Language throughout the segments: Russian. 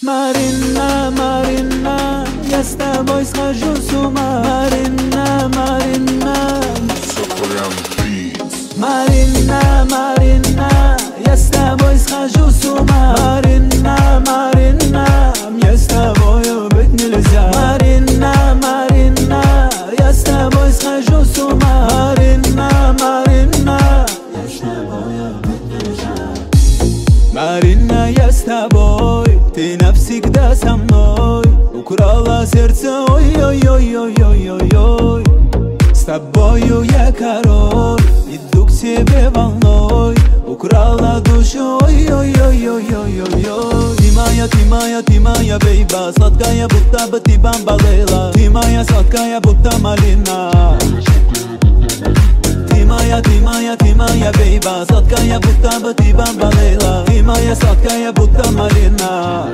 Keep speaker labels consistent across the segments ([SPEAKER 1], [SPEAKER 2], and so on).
[SPEAKER 1] Марина, Марина, я с тобой схожу с ума. Марина, Марина, Марина, Марина, я с тобой схожу с ума. Марина, Марина, мне с тобою быть нельзя. Марина, Марина, я с тобой схожу с ума. Марина, Марина, я с тобою быть нельзя. Марина, я с тобой, ты навсегда со мной. Украла сердце, ой-ой-ой-ой-ой-ой. С тобою я король, иду к тебе волной. Украла душу, ой-ой-ой-ой-ой-ой. Ты моя, ты моя, ты моя бейба, сладкая, будто бы ты бомбалейла. Ты моя сладкая, будто малина. Ты моя, ты моя, ты моя бейба, сладкая, будто бы ты бомбалейла. Ты моя сладкая, будто малина.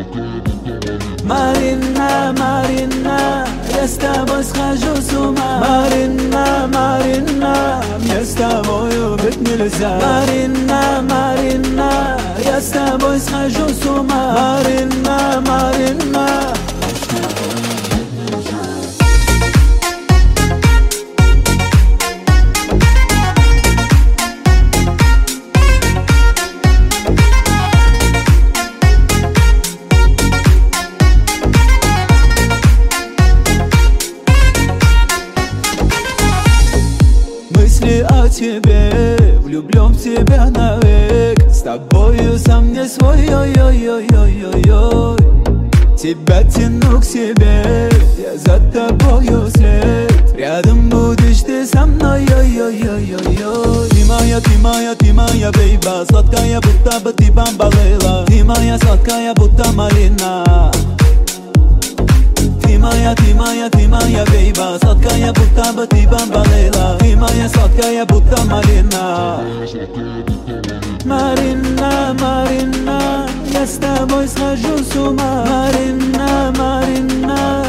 [SPEAKER 1] Марина, Марина, я с тобой схожу с ума. Марина, Марина, мне с тобою быть нельзя. Марина, Марина, я с тобой схожу с ума. Марина, Марина. Мысли о тебе, влюблен в тебя навек. С тобою сам не свой, ой-ой-ой-ой-ой-ой. Тебя тяну к себе, я за тобою след. Рядом будешь ты со мной, ой-ой-ой-ой-ой. Ты моя, ты моя, ты моя бейба, сладкая, будто бы ты бомбалейла. Ты моя сладкая, будто малина. Ты моя, ты моя, ты моя бейба, сладкая, будто бы ты бомбалейла. Ты моя сладкая, будто малина. Марина, Марина, я с тобой схожу с ума. Марина, Марина,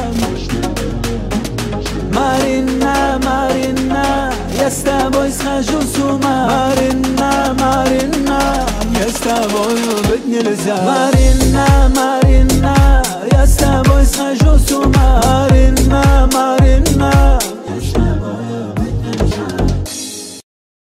[SPEAKER 1] Марина, Марина, я с тобой схожу с ума. Марина, Марина, мне с тобою быть нельзя. Марина, Марина, я с тобой схожу с ума. Марина, Марина.